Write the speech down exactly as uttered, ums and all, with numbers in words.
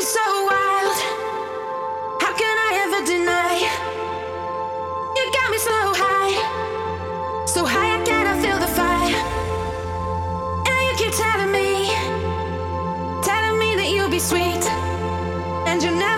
so wild. How can I ever deny? You got me so high, so high I cannot feel the fire. And you keep telling me, telling me that you'll be sweet, and you never.